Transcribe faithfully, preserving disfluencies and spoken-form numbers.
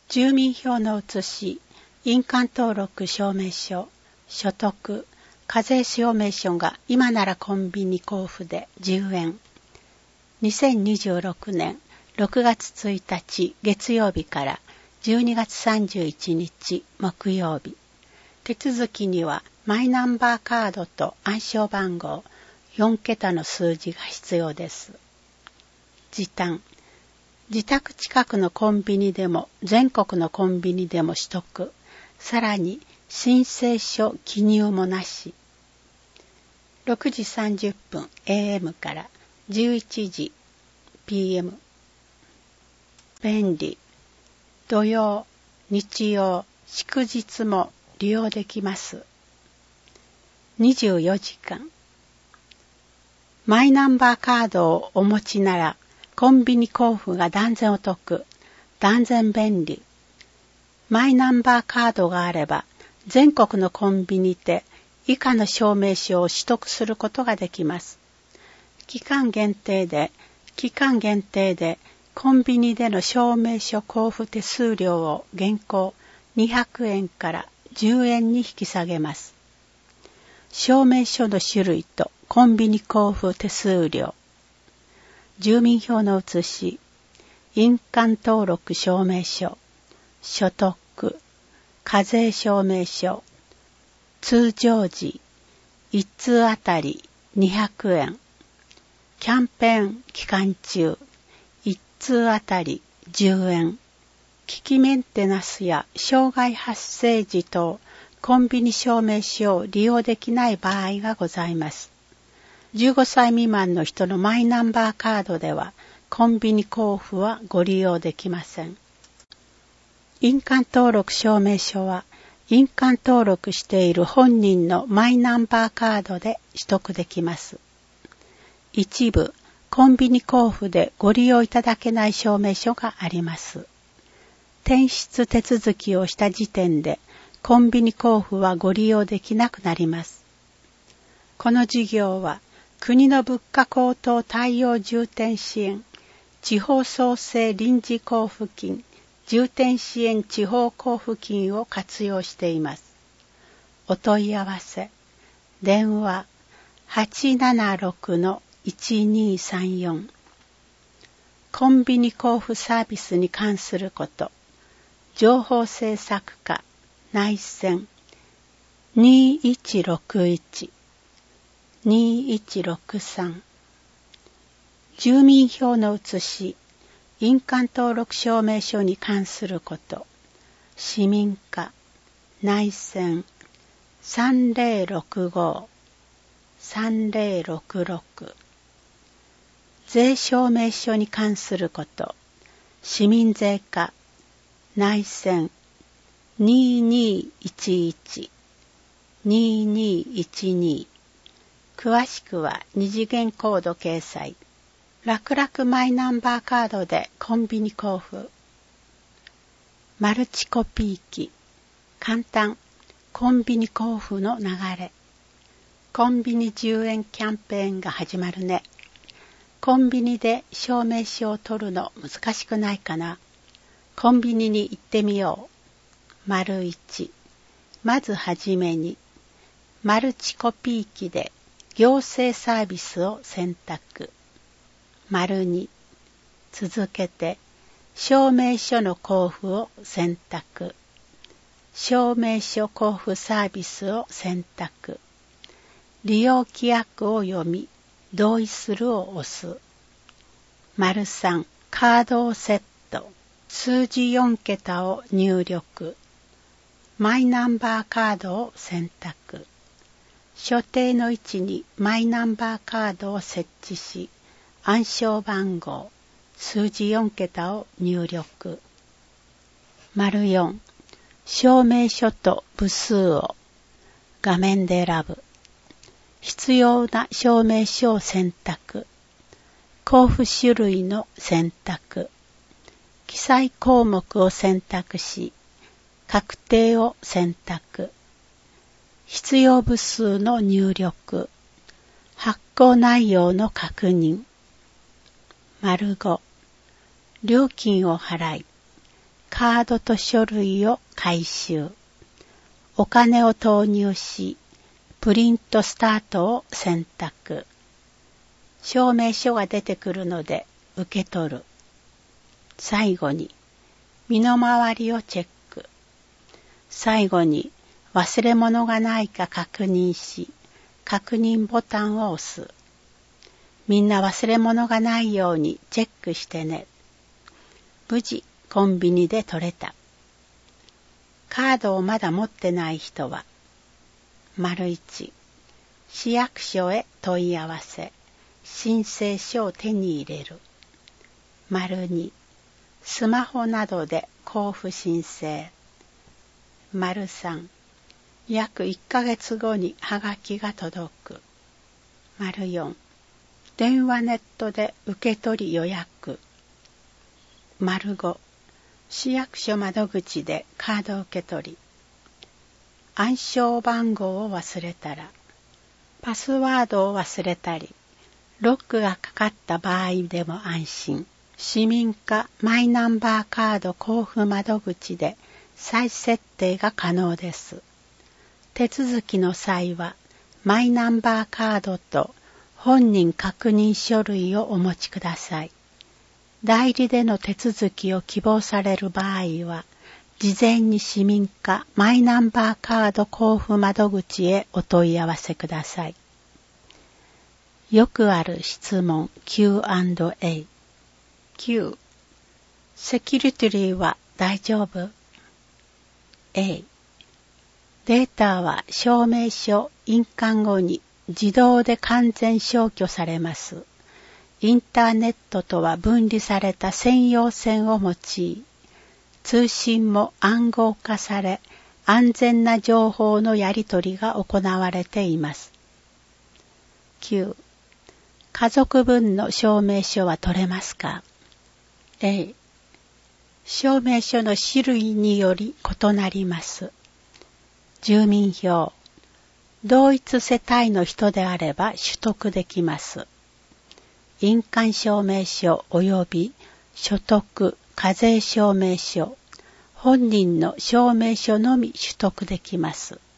住民票の写し、印鑑登録証明書、所得、課税証明書が今ならコンビニ交付でじゅうえん。にせんにじゅうろくねんろくがつついたち月曜日からじゅうにがつさんじゅういちにち木曜日。手続きにはマイナンバーカードと暗証番号よんけたの数字が必要です。時短。自宅近くのコンビニでも全国のコンビニでも取得。さらに申請書記入もなし。ろくじさんじゅっぷん エーエム からじゅういちじ ピーエム。便利。土曜、日曜、祝日も利用できます。にじゅうよじかん。マイナンバーカードをお持ちならコンビニ交付が断然お得、断然便利。マイナンバーカードがあれば全国のコンビニで以下の証明書を取得することができます。期間限定で、期間限定でコンビニでの証明書交付手数料を現行にひゃくえんからじゅうえんに引き下げます。証明書の種類とコンビニ交付手数料。住民票の写し、印鑑登録証明書、所得、課税証明書、通常時、いっつうあたりにひゃくえん、キャンペーン期間中、いっつうあたりじゅうえん、機器メンテナンスや障害発生時等、コンビニ証明書を利用できない場合がございます。じゅうごさい未満の人のマイナンバーカードではコンビニ交付はご利用できません。印鑑登録証明書は印鑑登録している本人のマイナンバーカードで取得できます。一部コンビニ交付でご利用いただけない証明書があります。転出手続きをした時点でコンビニ交付はご利用できなくなります。この事業は国の物価高騰対応重点支援、地方創生臨時交付金、重点支援地方交付金を活用しています。お問い合わせ、電話 はちななろくのいちにさんよん。コンビニ交付サービスに関すること、情報制作課内線にいちろくいちにいちろくさん。住民票の写し、印鑑登録証明書に関すること、市民課内線さんぜろろくご さんぜろろくろく。税証明書に関すること、市民税課内線ににいちいち ににいちに。詳しくは二次元コード掲載。楽々マイナンバーカードでコンビニ交付。マルチコピー機。簡単。コンビニ交付の流れ。コンビニじゅうえんキャンペーンが始まるね。コンビニで証明書を取るの難しくないかな。コンビニに行ってみよう。丸一。まずはじめに、マルチコピー機で行政サービスを選択。丸に、続けて証明書の交付を選択。証明書交付サービスを選択。利用規約を読み、同意するを押す。丸さん、カードをセット。数字よんけたを入力。マイナンバーカードを選択。所定の位置にマイナンバーカードを設置し、暗証番号、数字よんけたを入力。丸よん、証明書と部数を画面で選ぶ。必要な証明書を選択。交付種類の選択。記載項目を選択し、確定を選択。必要部数の入力。発行内容の確認。丸ご、料金を払い、 カードと書類を回収。お金を投入し、プリントスタートを選択。証明書が出てくるので受け取る。最後に、身の回りをチェック。最後に、忘れ物がないか確認し、確認ボタンを押す。みんな忘れ物がないようにチェックしてね。無事、コンビニで取れた。カードをまだ持ってない人は、丸一、市役所へ問い合わせ、申請書を手に入れる。丸二、スマホなどで交付申請。丸三、約いっかげつごにはがきが届く。丸四、電話ネットで受け取り予約。丸五、市役所窓口でカード受け取り。暗証番号を忘れたら、パスワードを忘れたり、ロックがかかった場合でも安心。市民課マイナンバーカード交付窓口で再設定が可能です。手続きの際は、マイナンバーカードと本人確認書類をお持ちください。代理での手続きを希望される場合は、事前に市民課マイナンバーカード交付窓口へお問い合わせください。よくある質問 キューアンドエー。きゅう、セキュリティは大丈夫？ A、データは証明書印鑑後に自動で完全消去されます。インターネットとは分離された専用線を用い、通信も暗号化され、安全な情報のやり取りが行われています。きゅう、家族分の証明書は取れますか？ A、証明書の種類により異なります。住民票、同一世帯の人であれば取得できます。印鑑証明書及び所得課税証明書、本人の証明書のみ取得できます。